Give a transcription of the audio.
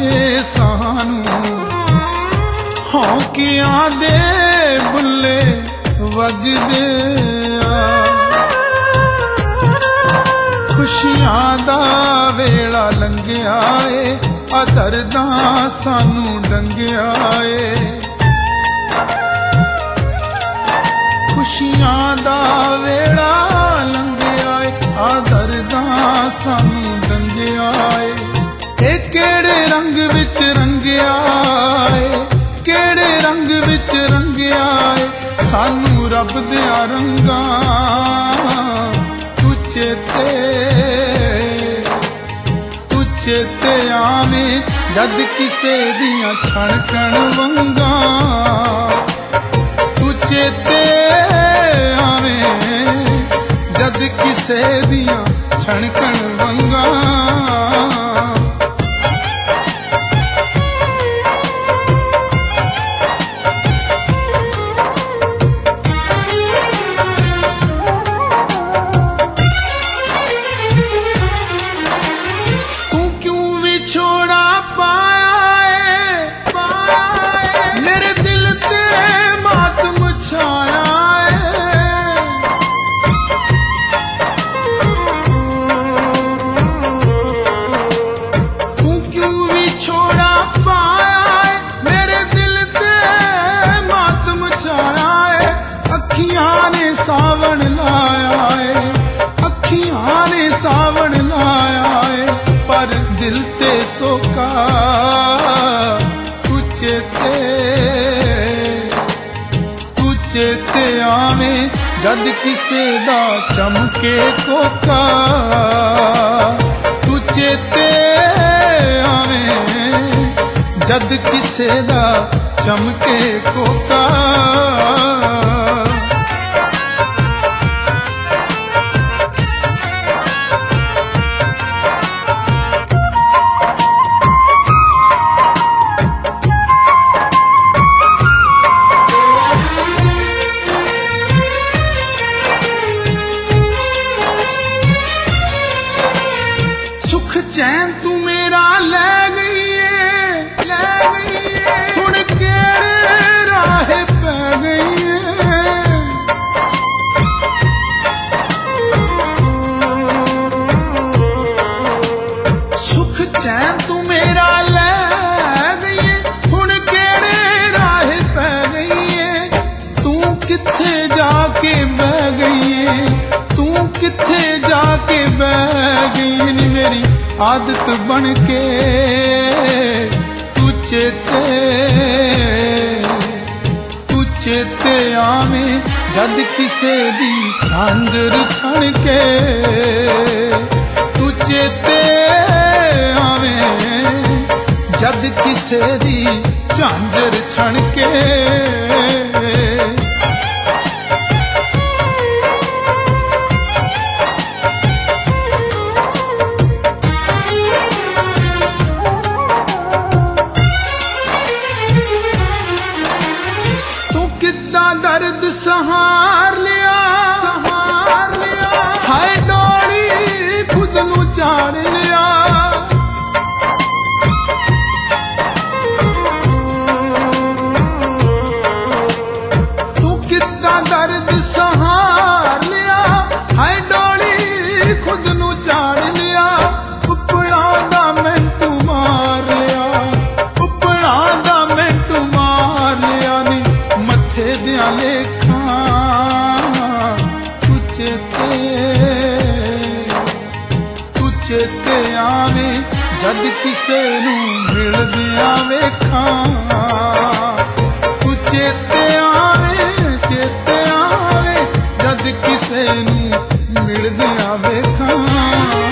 ਦੇ ਸਾਨੂੰ ਹੌਕਿਆਂ ਦੇ ਬੁੱਲੇ ਵਗਦੇ ਆ। ਖੁਸ਼ੀਆਂ ਦਾ ਵੇਲਾ ਲੰਘਿਆ ਏ ਆ ਦਰਦਾਂ ਸਾਨੂੰ ਡੰਗਿਆ ਏ। ਖੁਸ਼ੀਆਂ ਦਾ ਵੇਲਾ ਲੰਘਿਆ ਏ ਆ ਦਰਦਾਂ ਸਾਨੂੰ ਡੰਗਿਆ ਏ। ਇਹ ਕਿਹੜੇ ਰੰਗ ਵਿੱਚ ਰੰਗਿਆ ਏ, ਕਿਹੜੇ ਰੰਗ ਵਿੱਚ ਰੰਗਿਆ ਏ ਸਾਨੂੰ ਰੱਬ ਦਿਆਂ ਰੰਗਾਂ। ਤੂੰ ਚੇਤੇ ਆਵੇਂ ਜਦ ਕਿਸੇ ਦੀਆਂ ਛਣਕਣ ਵੰਗਾਂ। ਤੂੰ ਚੇਤੇ ਆਵੇਂ ਜਦ ਕਿਸੇ ਦੀਆਂ ਛਣਕਣ ਵੰਗਾਂ। सावन लाया है, अखियां ने सावन लाया है, पर दिल ते सोका। तू चेते आवें जद किसे दा चमके कोका। तू चेते आवें जद किसे दा चमके कोका। चैन तू मेरा ले गई है, ले गई है, हुण केड़े राह पै गई है। सुख चैन तू मेरा ले गई है, हुण केड़े राह पै गई है। तू किथे जाके बह गई है, तू किथे जाके बह गई है मेरी आदत बन के। तू चेते आवें जद किसे दी झांझर छण के। तू चेते आवें जद किसे दी झांझर छण के। दर्द सहार लिया, सहार लिया, हाय डोली खुद नू चाड़ लिया। तू कितना दर्द सहार लिया, हाय डोली खुद नू चाड़ लिया। उपड़ा दा मिंटू मार लिया, उपड़ा दा मिंटू मार लिया नी मथे दिया लेखा। तू चेते आवें जद किसे नू मिलदियां वेखां। तू चेते आवें जद किसे नू मिलदियां वेखां।